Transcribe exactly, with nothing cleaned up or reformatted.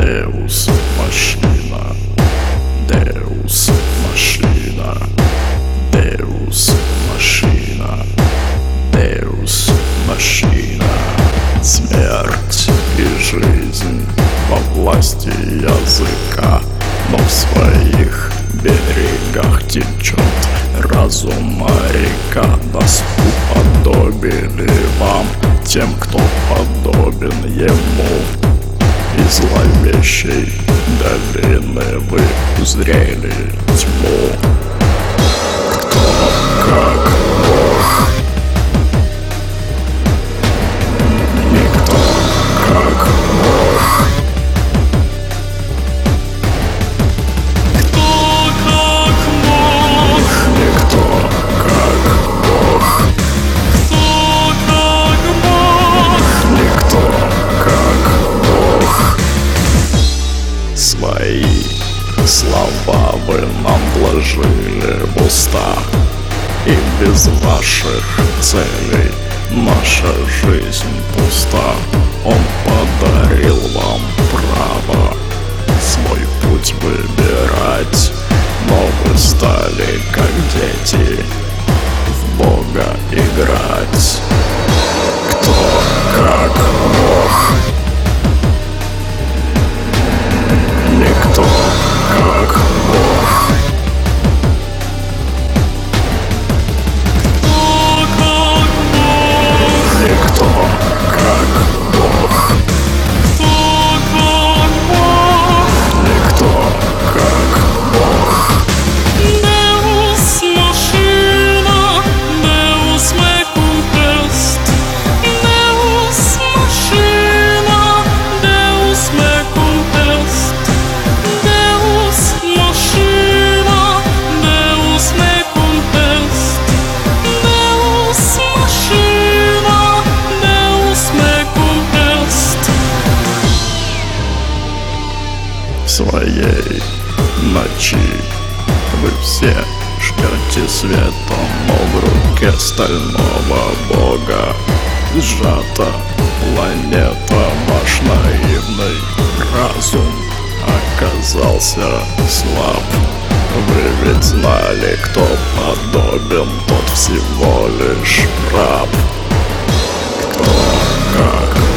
Deus Machina, Deus Machina, Deus Machina, Deus Machina. Смерть и жизнь во власти языка, но в своих берегах течет разум река. Нас уподобили вам тем, кто подобен ему. Из зловещей долины вы узрели тьму. Кто как Бог, никто как Бог. Кто как Бог, Никто как Бог, кто как Бог, никто как Бог. Свои слова вы нам вложили в уста, и без ваших целей наша жизнь пуста. Он подарил вам право свой путь выбирать, но вы стали, как дети, в Бога играть. Кто как Бог, никто как Бог. кто как Бог, Никто как Бог, кто как Бог. никто как Бог. Deus Machina, Deus mecum est. Deus Machina, Deus mecum est. Deus Machina, Deus mecum est. Deus Machina, Deus mecum est. В своей ночи вы все ждете света, но в руке стального бога сжата планета. Ваш наивный разум оказался слаб. Вы ведь знали, кто подобен, тот всего лишь раб. Кто как